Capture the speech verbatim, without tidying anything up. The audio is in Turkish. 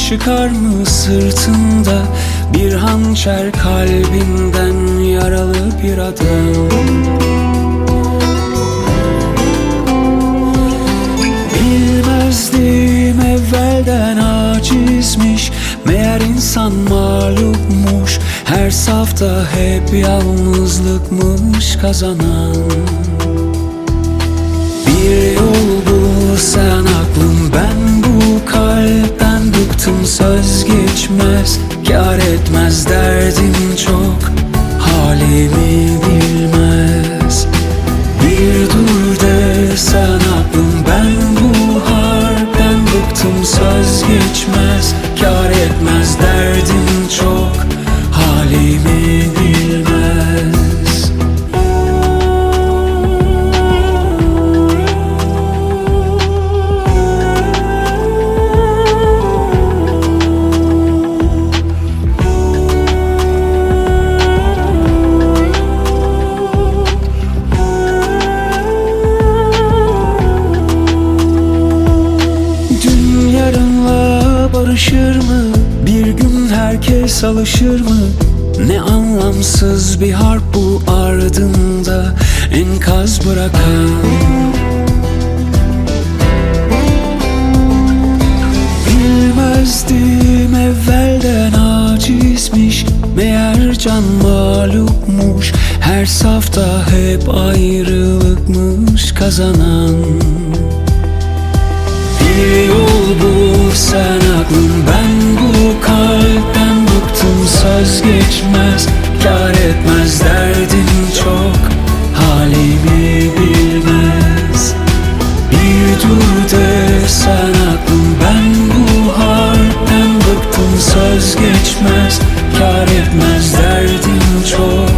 çıkar mı sırtında bir hançer, kalbinden yaralı bir adam? Bilmezdim evvelden acizmiş, meğer insan mağlupmuş. Her safta hep yalnızlıkmış kazanan. Bir yol bul sen aklım, ben bu kalpten bıktım. Söz geçmez, kâr etmez, derdim çok, halimi bilmez. Bir dur de sen aklım, ben bu harpten bıktım. Söz geçmez, kâr etmez, derdim çok, halimi bilmez. Barışır mı? Bir gün herkes alışır mı? Ne anlamsız bir harp bu, ardında enkaz bırakan. Bilmezdim evvelden acizmiş, meğer can mağlupmuş. Her safta hep ayrılıkmış kazanan. Bir yol bul sen aklım, ben bu kalpten bıktım. Söz geçmez, kâr etmez, derdim çok, halimi bilmez. Bir dur de sen aklım, ben bu harpten bıktım. Söz geçmez, kâr etmez, derdim çok,